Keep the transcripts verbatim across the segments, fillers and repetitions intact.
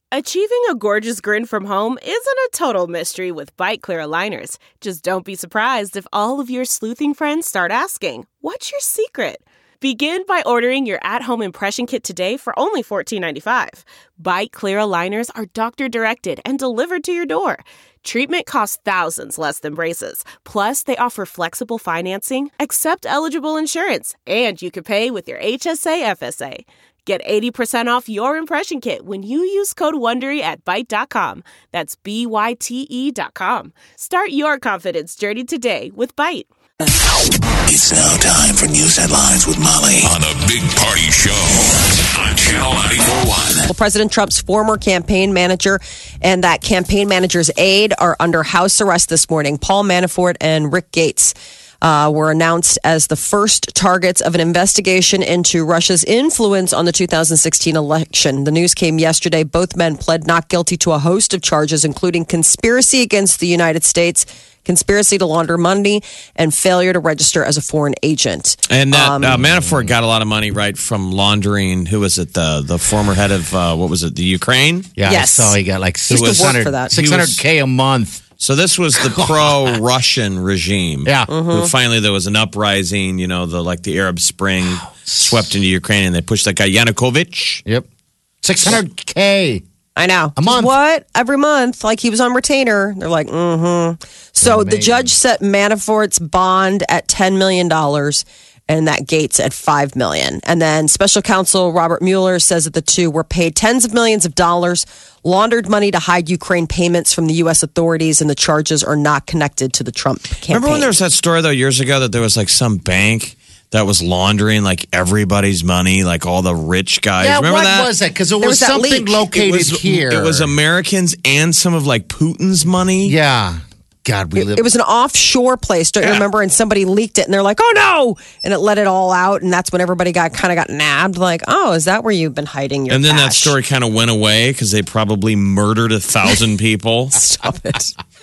Achieving a gorgeous grin from home isn't a total mystery with Bite Clear aligners. Just don't be surprised if all of your sleuthing friends start asking, "What's your secret?" Begin by ordering your at-home impression kit today for only fourteen ninety-five. Bite Clear aligners are doctor-directed and delivered to your door. Treatment costs thousands less than braces. Plus, they offer flexible financing, accept eligible insurance, and you can pay with your H S A F S A. Get eighty percent off your impression kit when you use code WONDERY at Byte dot com. That's B Y T E dot com. Start your confidence journey today with Byte. It's now time for news headlines with Molly on a Big Party Show on Channel ninety-four point one. Well, President Trump's former campaign manager and that campaign manager's aide are under house arrest this morning. Paul Manafort and Rick Gates uh, were announced as the first targets of an investigation into Russia's influence on the two thousand sixteen election. The news came yesterday. Both men pled not guilty to a host of charges, including conspiracy against the United States, conspiracy to launder money, and failure to register as a foreign agent. And that Um, uh, Manafort got a lot of money, right, from laundering. Who was it? The the former head of uh, what was it? The Ukraine. Yeah, Yes. I saw he got like Used to work for that. six hundred K a month. So this was the pro-Russian regime. Yeah. Who finally there was an uprising. You know, the like the Arab Spring swept into Ukraine, and they pushed that guy Yanukovych. Yep. six hundred K. I know. A month. What? Every month. Like he was on retainer. They're like, mm-hmm. So the Amazing. judge set Manafort's bond at ten million dollars and that Gates at five million dollars. And then special counsel Robert Mueller says that the two were paid tens of millions of dollars, laundered money to hide Ukraine payments from the U S authorities, and the charges are not connected to the Trump campaign. Remember when there was that story, though, years ago that there was like some bank that was laundering like everybody's money, like all the rich guys. Yeah, Remember what that? was that? Because it There was, was that something leak. located it was, here. It was Americans and some of like Putin's money. Yeah. God, we live. It was an offshore place, don't you Yeah. remember? And somebody leaked it, and they're like, "Oh no!" And it let it all out, and that's when everybody got kind of got nabbed. Like, "Oh, is that where you've been hiding your?" And then that cash?" story kind of went away because they probably murdered a thousand people. Stop it.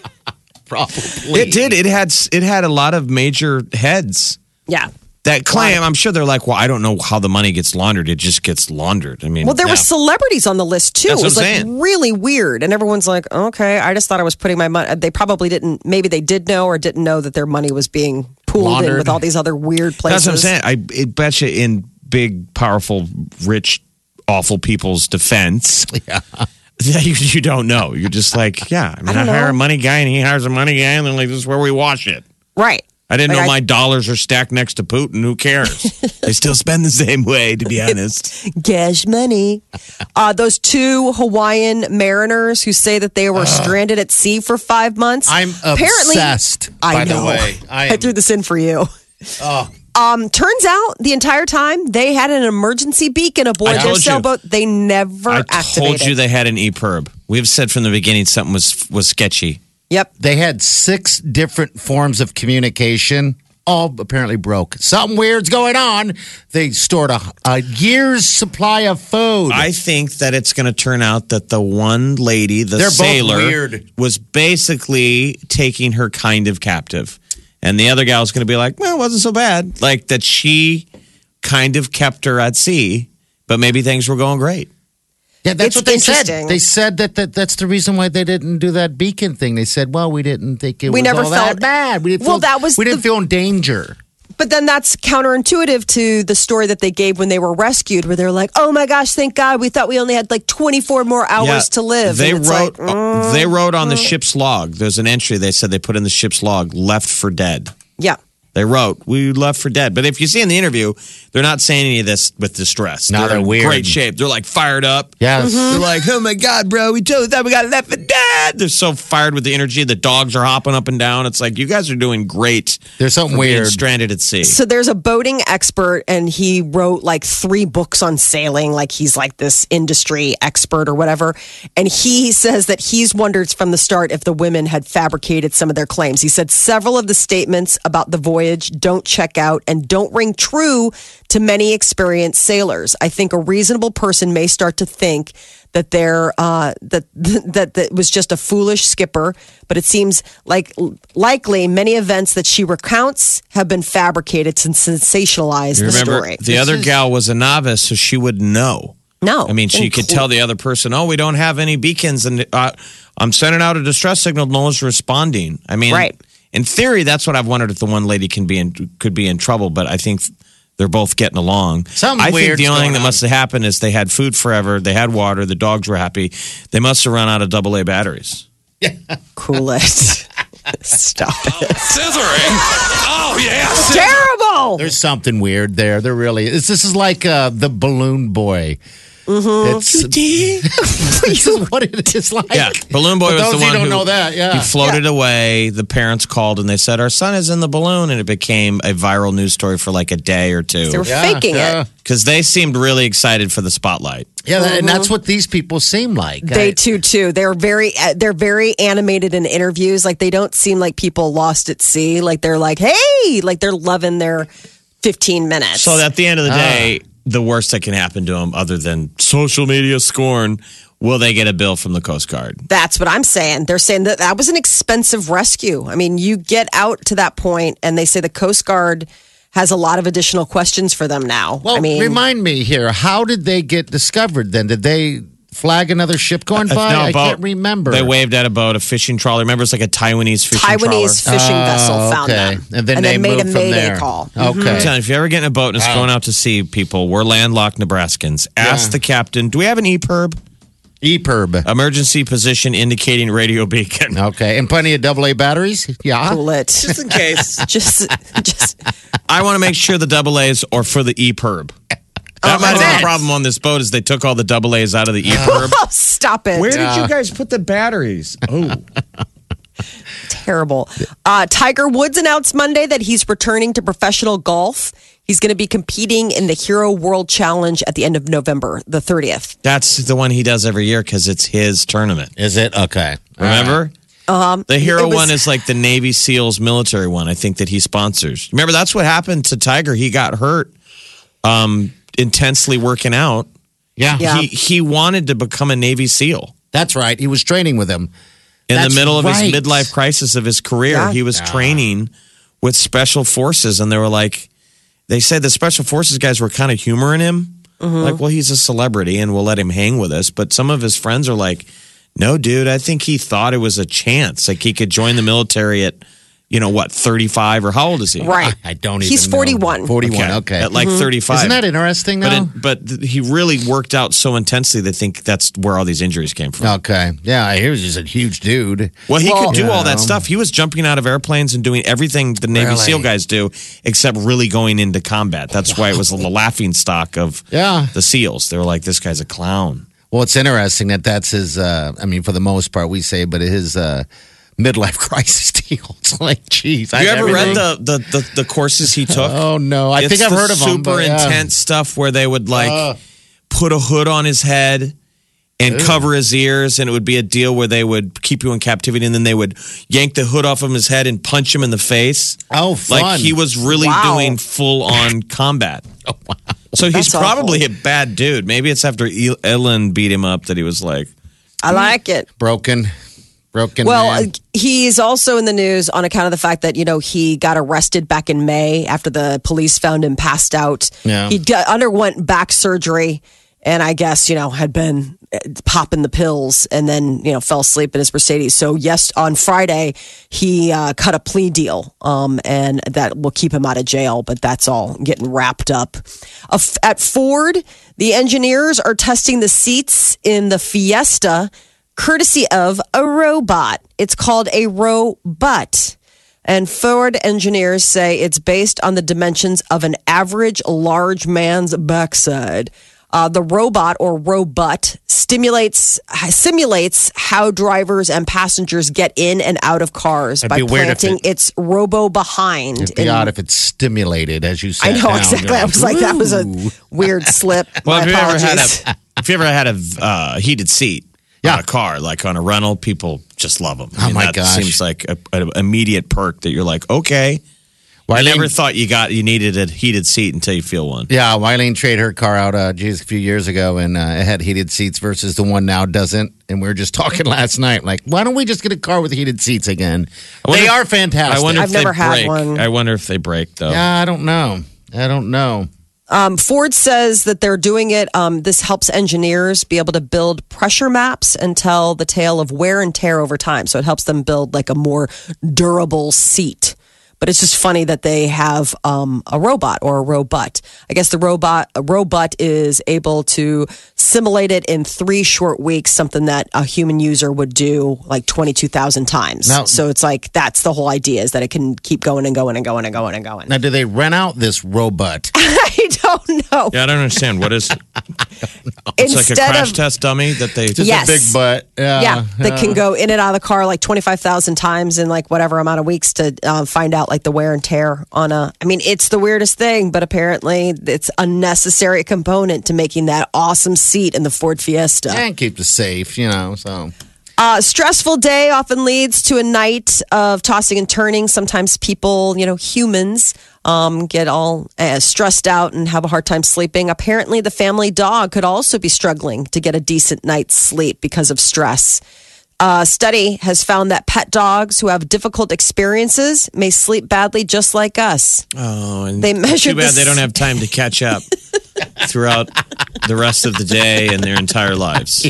Probably. It did. It had. It had a lot of major heads Yeah. that claim. I'm sure they're like, well, I don't know how the money gets laundered. It just gets laundered. I mean, Well, there yeah. were celebrities on the list too. That's it was what I'm like saying. really weird, and everyone's like, "Okay, I just thought I was putting my money." They probably didn't. Maybe they did know or didn't know that their money was being pooled in Laundered. with all these other weird places. That's what I'm saying. I it bet you in big, powerful, rich, awful people's defense. Yeah. You, you don't know. You're just like, yeah. I mean, I, don't hire know. a money guy and he hires a money guy, and they're like, this is where we wash it. Right. I didn't Like, know I- my dollars are stacked next to Putin. Who cares? They still spend the same way, to be honest. Cash money. Uh, those two Hawaiian mariners who say that they were stranded at sea for five months. I'm Apparently, obsessed, I by know. the way. I I, am- threw this in for you. Oh. Um, turns out the entire time they had an emergency beacon aboard I their told you. sailboat. They never I activated. told you they had an E P I R B. We've said from the beginning something was was sketchy. Yep. They had six different forms of communication, all apparently broke. Something weird's going on. They stored a, a year's supply of food. I think that it's going to turn out that the one lady, the They're both sailor, weird. was basically taking her kind of captive. And the other gal's going to be like, well, it wasn't so bad. Like that she kind of kept her at sea, but maybe things were going great. yeah, that's It's what they said. interesting. They said that, that that's the reason why they didn't do that beacon thing. They said, well, we didn't think it We was never all felt- that bad. We didn't Well, feel, that was we didn't the- feel in danger. But then that's counterintuitive to the story that they gave when they were rescued, where they're like, "Oh my gosh, thank God! We thought we only had like twenty-four more hours Yeah, to live." They And it's wrote. like, mm, they wrote on the ship's log. There's an entry. They said they put in the ship's log, "Left for dead." yeah. They wrote, "We left for dead." But if you see in the interview, they're not saying any of this with distress. No, they're in weird. great shape. They're like fired up. Yes. They're like, "Oh my God, bro, we totally thought we got left for dead." They're so fired with the energy. The dogs are hopping up and down. It's like, you guys are doing great. There's something for being weird. stranded at sea. So there's a boating expert, and he wrote like three books on sailing. Like he's like this industry expert or whatever. And he says that he's wondered from the start if the women had fabricated some of their claims. He said several of the statements about the voyage don't check out and don't ring true to many experienced sailors. I think a reasonable person may start to think that they're uh, that that that was just a foolish skipper, but it seems like likely many events that she recounts have been fabricated to sensationalize You the remember, story. the other is- gal was a novice, so she would know. No. I mean, she could tell the other person, oh, we don't have any beacons, and uh, I'm sending out a distress signal. No one's responding. I mean, Right. in theory, that's what I've wondered if the one lady can be in, could be in trouble, but I think they're both getting along. Something I think weird's the only thing going that on. must have happened is they had food forever, they had water, the dogs were happy. They must have run out of double A batteries. Cool it. Stop it. Scissoring. Oh, yeah. Terrible. There's something weird there. There really is. This is like uh, the balloon boy. Mm-hmm. It's, this is what it is like. Yeah, Balloon Boy For was those the who one don't who know that. Yeah, he floated away. The parents called and they said, our son is in the balloon. And it became a viral news story for like a day or two. They were Yeah, faking yeah. it. Because they seemed really excited for the spotlight. Yeah, that- and that's what these people seem like. They I- too, too. They're very, uh, they're very animated in interviews. Like they don't seem like people lost at sea. Like they're like, hey, like they're loving their fifteen minutes. So at the end of the Ah. day, the worst that can happen to them, other than social media scorn, will they get a bill from the Coast Guard? That's what I'm saying. They're saying that that was an expensive rescue. I mean, you get out to that point, and they say the Coast Guard has a lot of additional questions for them now. Well, I mean, remind me here. How did they get discovered? Then did they flag another ship going Uh, by? no, I boat. can't remember. They waved at a boat, a fishing trawler. Remember, it's like a Taiwanese fishing Taiwanese trawler. fishing Oh, vessel found okay. them, And then they made a moved from mayday there. call. Okay. I'm telling you, if you ever get in a boat and it's going out to sea, people, we're landlocked Nebraskans. Ask Yeah. the captain, do we have an E P I R B? E P I R B. Emergency position indicating radio beacon. Okay, and plenty of double A batteries. Yeah. Cool it. Just in case. just, just. I want to make sure the double A's are for the E P I R B. That Oh, might have been that's- the problem on this boat is they took all the double A's out of the E P I R B. Oh, stop it. Where did you guys put the batteries? Oh. Terrible. Uh, Tiger Woods announced Monday that he's returning to professional golf. He's going to be competing in the Hero World Challenge at the end of November, the thirtieth. That's the one he does every year because it's his tournament. Is it okay? Remember? Um, the hero it was- one is like the Navy SEALs military one, I think, that he sponsors. Remember, that's what happened to Tiger. He got hurt um, intensely working out. Yeah. Yeah. He, he wanted to become a Navy SEAL. That's right. He was training with him. In That's the middle of right. his midlife crisis of his career, Yeah. he was training with special forces, and they were like, they said the special forces guys were kind of humoring him. Like, well, he's a celebrity and we'll let him hang with us. But some of his friends are like, no, dude, I think he thought it was a chance. Like, he could join the military at, you know, what, thirty-five or how old is he? Right. I don't even He's know. forty-one. forty-one, okay. At like thirty-five. Isn't that interesting, though? But, it, but th- he really worked out so intensely, they think that's where all these injuries came from. Okay. Yeah, he was just a huge dude. Well, he Well- could do all that Yeah. stuff. He was jumping out of airplanes and doing everything the Navy Really? SEAL guys do, except really going into combat. That's why it was the laughing stock of Yeah. the SEALs. They were like, this guy's a clown. Well, it's interesting that that's his, uh, I mean, for the most part, we say, but his uh, midlife crisis deal. It's like, geez. Have you I- ever everything- read the, the, the, the courses he took? Oh, no. I It's think I've the heard of him. super but, yeah. intense stuff where they would like Uh. put a hood on his head and cover his ears, and it would be a deal where they would keep you in captivity, and then they would yank the hood off of his head and punch him in the face. Oh, fun. Like he was really Wow. doing full on combat. Oh, wow. So he's That's probably awful. a bad dude. Maybe it's after El- Ellen beat him up that he was like, I like it. Broken. Broken. Well, man. uh, he's also in the news on account of the fact that, you know, he got arrested back in May after the police found him passed out. Yeah. He d- underwent back surgery and I guess, you know, had been uh, popping the pills and then, you know, fell asleep in his Mercedes. So, yes, on Friday, he uh, cut a plea deal um, and that will keep him out of jail. But that's all getting wrapped up. Uh, f- at Ford, the engineers are testing the seats in the Fiesta courtesy of a robot. It's called a robot. And Ford engineers say it's based on the dimensions of an average large man's backside. Uh, the robot or robot stimulates simulates how drivers and passengers get in and out of cars It'd by be weird if planting it- its robo behind. It'd be in- odd if it's stimulated as you I sat know down. exactly. You're I was like, that was a "Ooh." weird slip. well, My if you ever had apologies. a, if you ever had a uh, heated seat Yeah. on a car, like on a rental, people just love them. Oh, my that gosh. seems like a- an immediate perk that you're like, okay. I Wileen- never thought you got you needed a heated seat until you feel one. Yeah, Wileen traded her car out, uh, geez, a few years ago, and uh, it had heated seats versus the one now doesn't. And we were just talking last night, like, why don't we just get a car with heated seats again? wonder They if- are fantastic. I wonder I've if they never had break. one. I wonder if they break though. Yeah, I don't know. I don't know. Um, Ford says that they're doing it. Um, this helps engineers be able to build pressure maps and tell the tale of wear and tear over time. So it helps them build like a more durable seat. But it's just funny that they have um, a robot or a robot. I guess the robot a robot is able to simulate it in three short weeks, something that a human user would do like twenty-two thousand times. Now- so it's like that's the whole idea is that it can keep going and going and going and going and going. Now, do they rent out this robot? I don't know. Yeah, I don't understand. What is It's like a Instead crash of- test dummy that they Just Yes. a big butt. Yeah. Yeah, that can go in and out of the car like twenty-five thousand times in like whatever amount of weeks to uh, find out like the wear and tear on a. I mean, it's the weirdest thing, but apparently it's a necessary component to making that awesome seat in the Ford Fiesta. And keep it safe, you know, so. Uh, stressful day often leads to a night of tossing and turning. Sometimes people, you know, humans, um, get all uh, stressed out and have a hard time sleeping. Apparently, the family dog could also be struggling to get a decent night's sleep because of stress. A study has found that pet dogs who have difficult experiences may sleep badly just like us. Oh, and They measured too bad this- they don't have time to catch up throughout the rest of the day and their entire lives.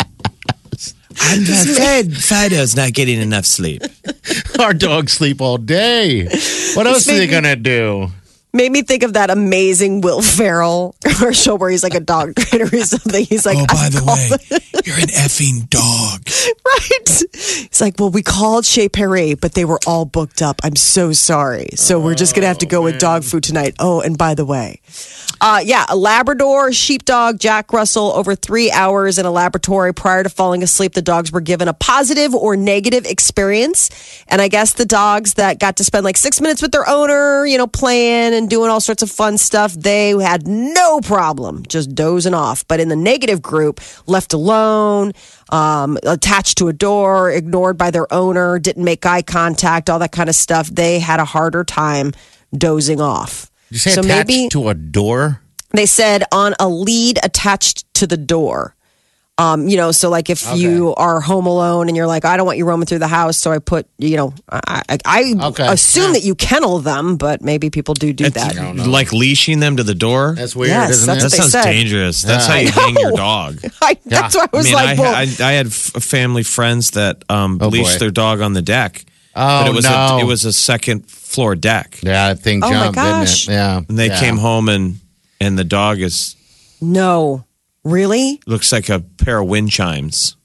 I'm afraid Fido's not getting enough sleep. Our dogs sleep all day. What else are they maybe- going to do? Made me think of that amazing Will Ferrell commercial where he's like a dog trainer or something. He's like, Oh, by "I've the called-" way, you're an effing dog. Right? It's like, well, we called Chez Perry, but they were all booked up. I'm so sorry. So we're just going to have to go with dog food tonight. Oh, and by the way, uh, yeah, a Labrador sheepdog, Jack Russell, over three hours in a laboratory prior to falling asleep. The dogs were given a positive or negative experience. And I guess the dogs that got to spend like six minutes with their owner, you know, playing and doing all sorts of fun stuff, they had no problem just dozing off. But in the negative group, left alone, um, attached to a door, ignored by their owner, didn't make eye contact, all that kind of stuff, they had a harder time dozing off. You say So attached maybe- to a door? They said on a lead attached to the door. Um, you know, so like if you are home alone and you're like, I don't want you roaming through the house, so I put, you know, I, I, I Okay. assume that you kennel them, but maybe people do do that. Like leashing them to the door? That's weird, Yes, isn't that's it? That what they sounds said. dangerous. That's Yeah. how you I hang your know. dog. I, that's why I I was mean, like, I, well, I, I had f- family friends that um, Oh, leashed boy. their dog on the deck. Oh, but it was no. a, it was a second floor deck. Yeah, that thing Oh, my jumped, didn't gosh. it? Yeah. And they yeah. came home and and the dog is no, really? looks like a pair of wind chimes.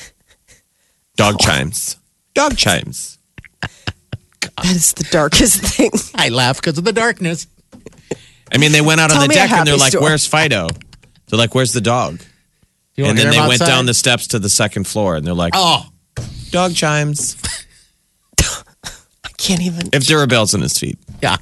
Dog chimes. Dog chimes. That is the darkest thing. I laugh because of the darkness. I mean, they went out Tell on the me a deck and they're happy like, story. "Where's Fido?" They're like, "Where's the dog?" You And wanna then hear they him went outside? down the steps to the second floor and they're like, Oh, "Dog chimes." I can't even. If there were bells in his feet. yeah.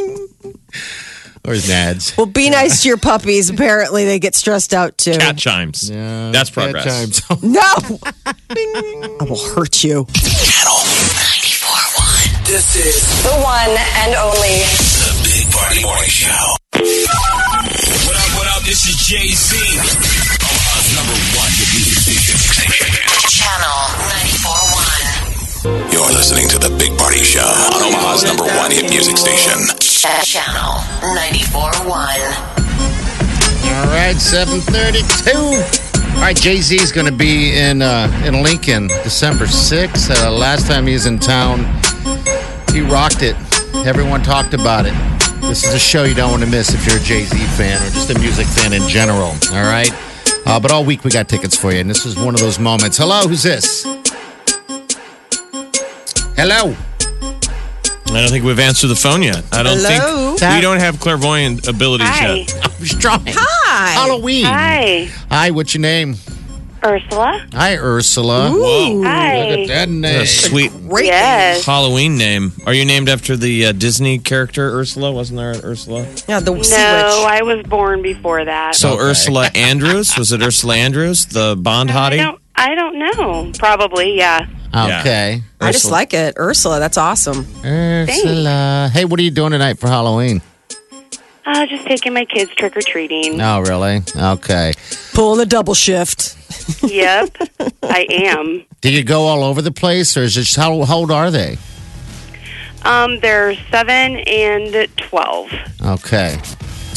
Or his nads. Well, be nice to your puppies. Apparently, they get stressed out too. Cat chimes. Yeah, That's cat progress. chimes. No, I will hurt you. Channel ninety-four point one. This is The one and only. the Big Party Morning Show. What up, what up? This is Jay-Z. Omaha's number one hit music station. Channel ninety-four point one. You're listening to the Big Party Show on Omaha's number one hit music station. Channel ninety-four point one. All right, seven thirty-two. All right, Jay-Z is going to be in uh, in Lincoln December sixth. Uh, last time he was in town, he rocked it. Everyone talked about it. This is a show you don't want to miss if you're a Jay-Z fan or just a music fan in general. All right? Uh, but all week we got tickets for you, and this is one of those moments. Hello, who's this? Hello. I don't think we've answered the phone yet. I don't Hello? think we don't have clairvoyant abilities Hi. yet. I was trying. Hi. Halloween. Hi, Hi, what's your name? Ursula. Hi, Ursula. Whoa. Hi. Look at that name. What a sweet Yes. Halloween name. Are you named after the uh, Disney character Ursula? Wasn't there an Ursula? Yeah, the sea No, witch. I was born before that. So Okay. Ursula Andrews? Was it Ursula Andrews, the Bond I hottie? don't. I don't know. Probably, yeah. Okay. I just Ursula. like it, Ursula. That's awesome. Ursula. Hey, what are you doing tonight for Halloween? Uh, just taking my kids trick or treating. Oh, really? Okay. Pulling a double shift. Yep, I am. Did you go all over the place, or is it just, how, how old are they? Um, they're seven and twelve. Okay.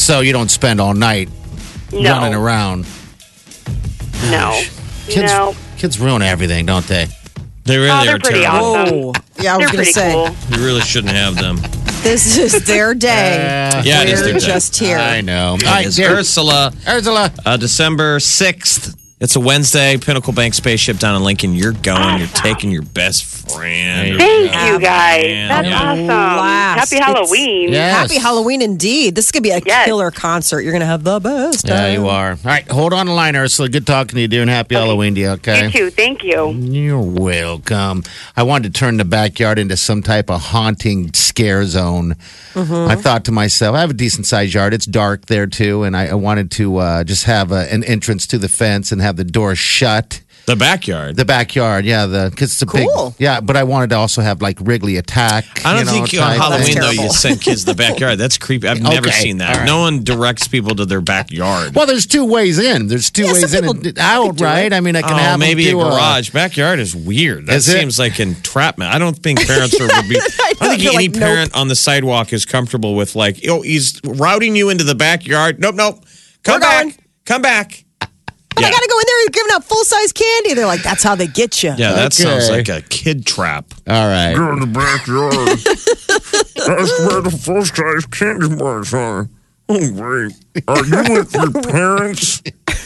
So you don't spend all night No. running around. No. Kids, No. kids ruin everything, don't they? They really Oh, they're are pretty terrible. awesome. Whoa. Yeah, I was They're going to pretty say, cool. You really shouldn't have them. this is their day. Yeah, it is We're their day. just here. I know. All It right, is dear. Ursula. Ursula. Uh, December sixth. It's a Wednesday. Pinnacle Bank Spaceship down in Lincoln. You're going. You're taking your best friend. Thank you, guys. man. That's Yeah. awesome. Blast. Happy Halloween. Yes. Happy Halloween indeed. This is going to be a Yes. killer concert. You're going to have the best. Yeah, time. you are. All right, hold on the line, Ursula. Good talking to you, dear, and happy Halloween to you, okay? You too. Thank you. You're welcome. I wanted to turn the backyard into some type of haunting scare zone. I thought to myself, I have a decent sized yard. It's dark there too, and I, I wanted to uh, just have a, an entrance to the fence and have the door shut. The backyard. The backyard, yeah, the because it's a Cool. big, yeah. But I wanted to also have like Wrigley Attack. I don't you know, think on type Halloween thing. though you terrible. send kids to the backyard. That's creepy. I've never Okay, seen that. all right. No one directs people to their backyard. Well, there's two ways in. There's two Yeah, some ways in people- and they out, could do right? it. I mean, I can Oh, have them maybe a do garage. Backyard is weird. That Is it? seems like entrapment. I don't think parents are, would be. I, don't think they're any like, nope. parent on the sidewalk is comfortable with like, oh, he's routing you into the backyard. Nope, nope. Come We're back. going. Come back. But I got to go in there and giving out full size candy. They're like, that's how they get you. Yeah, that Okay. sounds like a kid trap. All right. in the backyard. That's where the full size candy bars are. Oh, great. Are you with your parents?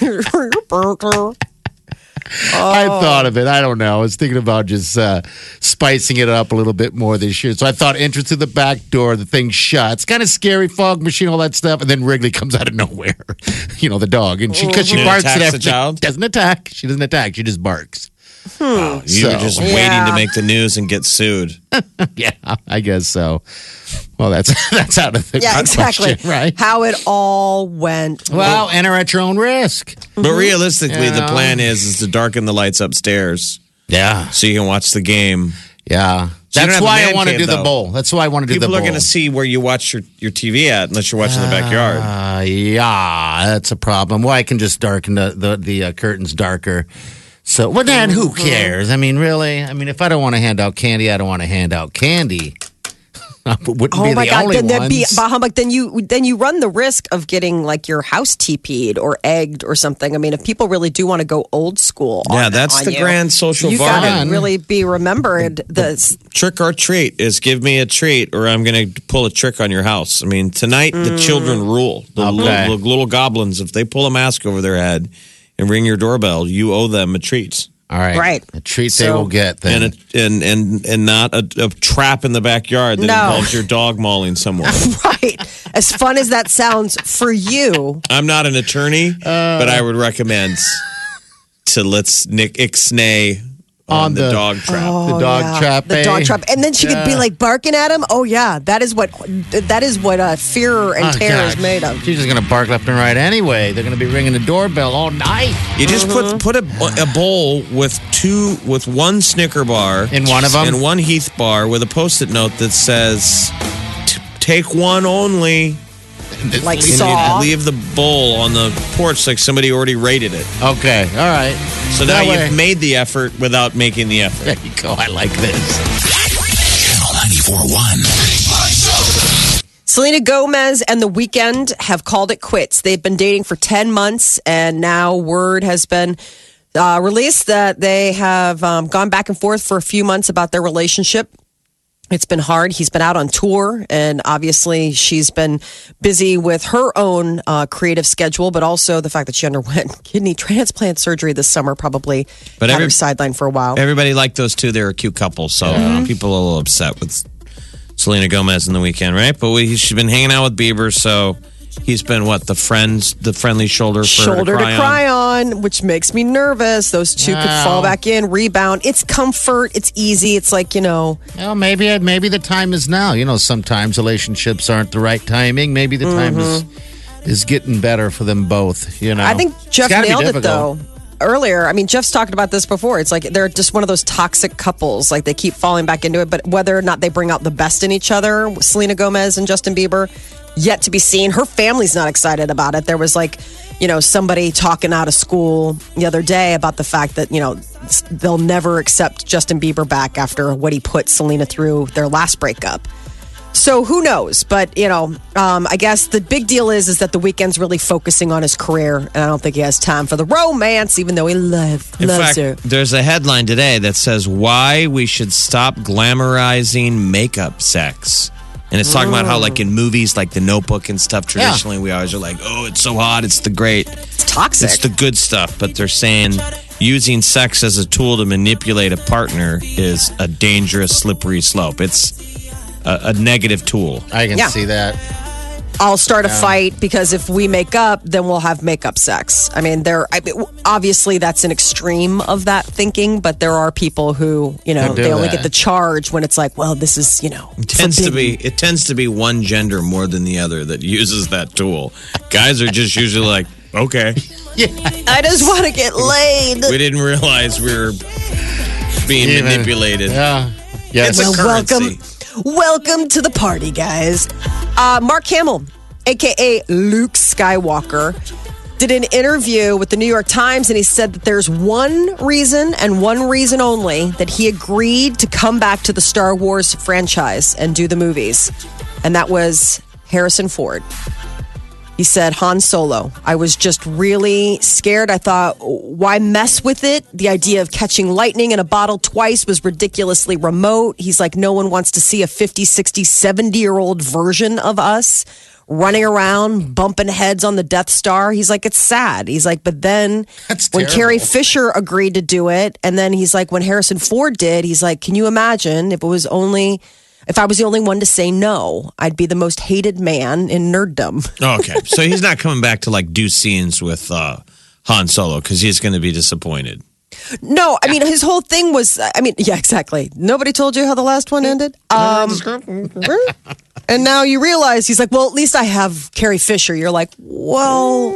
I thought of it. I don't know. I was thinking about just uh, spicing it up a little bit more this year. So I thought entrance to the back door, the thing shuts. Kind of scary, fog machine, all that stuff. And then Wrigley comes out of nowhere. You know, the dog. And she, because she And barks attacks at the everything. child? Doesn't attack. She doesn't attack. She just barks. You So- were just waiting Yeah. to make the news and get sued. Yeah, I guess so. Well, that's that's out of the Yeah, exactly. question, right? How it all went. Well, enter at your own risk. But realistically, the Yeah. plan is is to darken the lights upstairs Yeah, so you can watch the game. yeah. So you don't That's have why the I man want to cave, do the though. bowl. That's why I want to do People the are bowl. going to see where you watch your, your T V at unless you're watching the backyard. Uh, yeah, that's a problem. Well, I can just darken the the, the uh, curtains darker. So, well, then who Mm-hmm. cares? I mean, really? I mean, if I don't want to hand out candy, I don't want to hand out candy. Wouldn't Oh be my the God! only Then there'd be ones. bah humbug. Then you then you run the risk of getting like your house T P'd or egged or something. I mean, if people really do want to go old school, Yeah, on- that's on the you, grand social you bargain. gotta really be remembered. The Trick or treat is give me a treat or I'm going to pull a trick on your house. I mean, tonight Mm. the children rule. The Okay. little, the little goblins, if they pull a mask over their head and ring your doorbell, you owe them a treat. All right, Right. A treat they So- will get then. And, a, and and and not a, a trap in the backyard that No. involves your dog mauling someone. right, as fun as that sounds for you, I'm not an attorney, Uh. but I would recommend to let's nick ixnay on, On the, the- dog trap. the dog Yeah, trap. the eh? dog trap, and then she could be like barking at him. Oh yeah, that is what that is what uh, fear and Oh, terror is God. made of. She's just going to bark left and right anyway. They're going to be ringing the doorbell all night. You just put put a, a bowl with two with one Snicker bar In one of 'em? and one Heath bar with a post-it note that says "T- "Take one only." Like And you Saw. leave the bowl on the porch like somebody already rated it. Okay, all right. So now That way- you've made the effort without making the effort. There you go. I like this. Channel ninety-four point one. Selena Gomez and The Weeknd have called it quits. They've been dating for ten months, and now word has been uh, released that they have um, gone back and forth for a few months about their relationship. It's been hard. He's been out on tour, and obviously she's been busy with her own uh, creative schedule, but also the fact that she underwent kidney transplant surgery this summer probably But had every- her sidelined for a while. Everybody liked those two. They're a cute couple. So uh, people are a little upset with Selena Gomez in The Weeknd, right? But we, she's been hanging out with Bieber, so he's been what the friends, the friendly shoulder for Shoulder her to to cry, cry on. on, which makes me nervous. Those two could Wow. fall back in, rebound. It's comfort. It's easy. It's like, you know, Well, maybe maybe the time is now. You know, sometimes relationships aren't the right timing. Maybe the time is is getting better for them both. You know, I think Jeff It's gotta be nailed it difficult. though. Earlier, I mean, Jeff's talked about this before. It's like they're just one of those toxic couples. Like they keep falling back into it, but whether or not they bring out the best in each other, Selena Gomez and Justin Bieber, yet to be seen. Her family's not excited about it. There was like, you know, somebody talking out of school the other day about the fact that, you know, they'll never accept Justin Bieber back after what he put Selena through their last breakup. So who knows? But, you know, um, I guess the big deal is is that The Weeknd's really focusing on his career. And I don't think he has time for the romance, even though he love, In loves fact, her. there's a headline today that says why we should stop glamorizing makeup sex. And it's talking about how, like, in movies like The Notebook and stuff, traditionally we always are like, oh, it's so hot, it's the great. It's toxic. It's the good stuff. But they're saying using sex as a tool to manipulate a partner is a dangerous, slippery slope. It's a, a negative tool. I can Yeah. see that. I'll start a fight because if we make up, then we'll have makeup sex. I mean, there. I mean, obviously, that's an extreme of that thinking, but there are people who, you know, Who do they only that. get the charge when it's like, well, this is, you know, It tends to be forbidden. it tends to be one gender more than the other that uses that tool. Guys are just usually like, okay, I just want to get laid. we didn't realize we were being Even- manipulated. Yeah. Yes. It's a Well, currency. welcome, welcome to the party, guys. Uh, Mark Hamill, aka Luke Skywalker, did an interview with the New York Times, and he said that there's one reason and one reason only that he agreed to come back to the Star Wars franchise and do the movies, and that was Harrison Ford. He said, Han Solo. I was just really scared. I thought, why mess with it? The idea of catching lightning in a bottle twice was ridiculously remote. He's like, no one wants to see a fifty, sixty, seventy-year-old version of us running around, bumping heads on the Death Star. He's like, it's sad. He's like, but then That's when terrible. Carrie Fisher agreed to do it, and then he's like, when Harrison Ford did, he's like, can you imagine if it was only... If I was the only one to say no, I'd be the most hated man in nerddom. Oh, okay, so he's not coming back to like do scenes with uh, Han Solo because he's going to be disappointed. No, I mean, his whole thing was, I mean, yeah, exactly. Nobody told you how the last one ended. Um, and now you realize he's like, well, at least I have Carrie Fisher. You're like, well,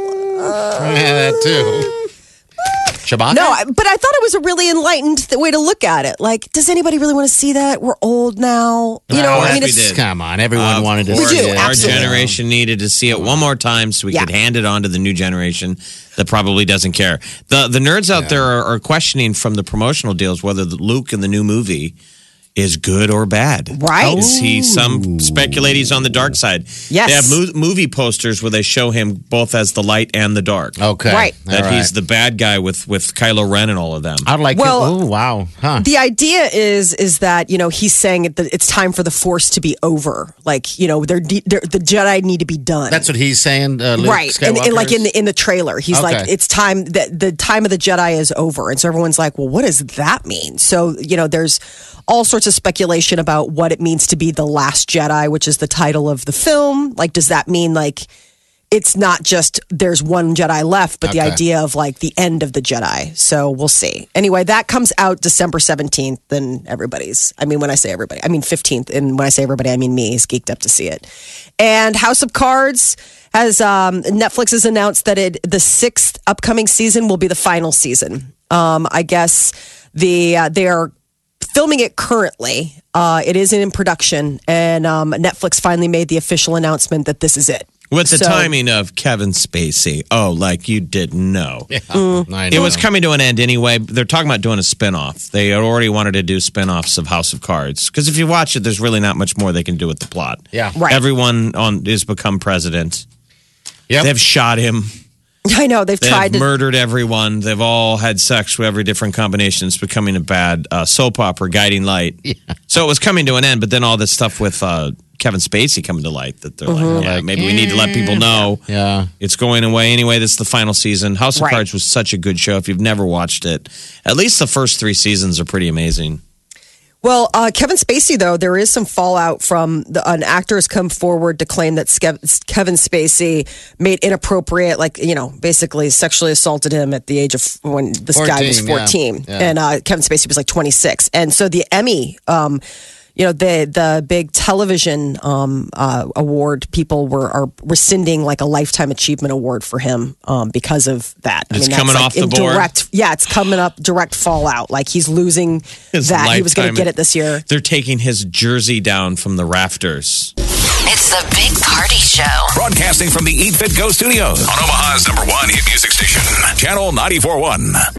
Yeah, that too. Chewbacca? no, I- but I thought it was a really enlightened th- way to look at it. Like, does anybody really want to see that? We're old now. You know, Of I course mean, we it's, did. Come on, everyone Of wanted to We see do, it. Our absolutely. generation needed to see it one more time so we Yeah. could hand it on to the new generation that probably doesn't care. The the nerds out there are, are questioning from the promotional deals whether the Luke in the new movie is good or bad. Right. Is he some speculate he's on the dark side? Yes. They have mo- movie posters where they show him both as the light and the dark. Okay. Right. That All he's right. the bad guy with, with Kylo Ren and all of them. I'd like Well- it. Oh, wow. Huh. the idea is is that you know he's saying that it's time for the Force to be over. Like you know they're, de- they're the Jedi need to be done. That's what he's saying, uh, Luke right, and, and like in Skywalker's? the in the trailer, he's like, Okay. it's time that the time of the Jedi is over, and so everyone's like, well, what does that mean? So you know, there's all sorts of speculation about what it means to be the last Jedi, which is the title of the film. Like, does that mean like it's not just there's one Jedi left, but the Okay. idea of like the end of the Jedi? So we'll see. Anyway, that comes out December seventeenth. Then everybody's, I mean, when I say everybody, I mean fifteenth. And when I say everybody, I mean me, is geeked up to see it. And House of Cards has, um, Netflix has announced that it, the sixth upcoming season will be the final season. Um, I guess the, uh, they are filming it currently. Uh, it is in production, and um, Netflix finally made the official announcement that this is it. With the So- timing of Kevin Spacey. Oh, like you didn't know. Yeah, Mm. I It know. was coming to an end anyway. They're talking about doing a spinoff. They had already wanted to do spinoffs of House of Cards. Because if you watch it, there's really not much more they can do with the plot. Yeah. Right. Everyone on has become president. Yep. They've shot him. I know they've They've tried to. murdered everyone. They've all had sex with every different combination. It's becoming a bad uh, soap opera, guiding light. Yeah. So it was coming to an end, but then all this stuff with uh, Kevin Spacey coming to light that they're like, yeah, Like, maybe we need to let people know. Yeah. It's going away anyway. This is the final season. House of Right. Cards was such a good show. If you've never watched it, at least the first three seasons are pretty amazing. Well, uh, Kevin Spacey, though, there is some fallout from the, an actor has come forward to claim that Skev- Kevin Spacey made inappropriate, like, you know, basically sexually assaulted him at the age of when this guy was fourteen, yeah. fourteen. Yeah. And uh, Kevin Spacey was like twenty-six. And so the Emmy, um, you know, the the big television um, uh, award people were are rescinding like a lifetime achievement award for him um, because of that. It's that's, coming like, off the in board? Direct, yeah, it's coming up direct fallout. Like he's losing His that. He was going lifetime- to get it this year. They're taking his jersey down from the rafters. It's the Big Party Show. Broadcasting from the Eat Fit Go studios on Omaha's number one hit music station, Channel ninety-four point one.